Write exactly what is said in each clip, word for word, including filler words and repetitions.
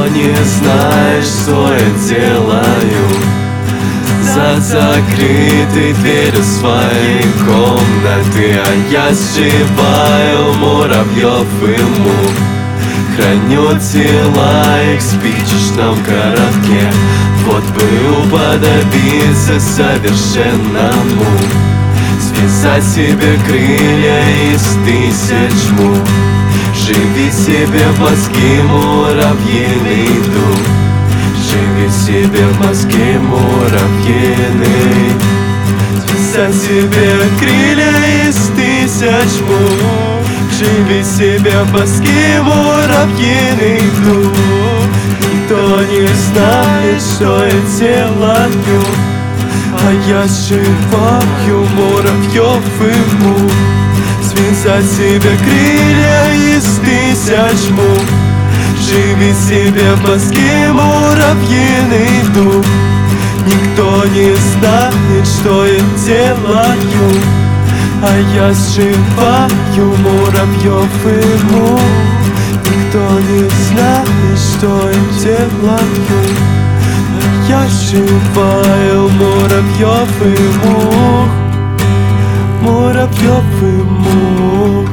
не знает, что я делаю за закрытой дверью своей комнаты. А я сшиваю муравьев и мух, храню тела их в спичечном коробке. Вот бы уподобиться совершенному, связать себе крылья из тысяч мух. Живи себе в мозги муравьиный дух, живи себе в мозги муравьиный. Связать себе крылья из тысяч мух, живи себе в мозги муравьиный дух. Никто не знает, что я делаю, а я сшиваю муравьев и мух. Связать себе крылья из тысяч мух, живи себе в мозги муравьиный дух. Никто не знает, что я делаю, а я сшиваю муравьев и мух. Никто не знает, что я делаю, а я сшиваю муравьев и мух. Муравьев и мух,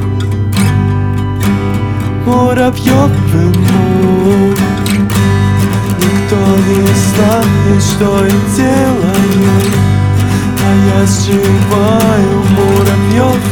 муравьев и мух. Никто не знает, что я делаю, а я сшиваю муравьев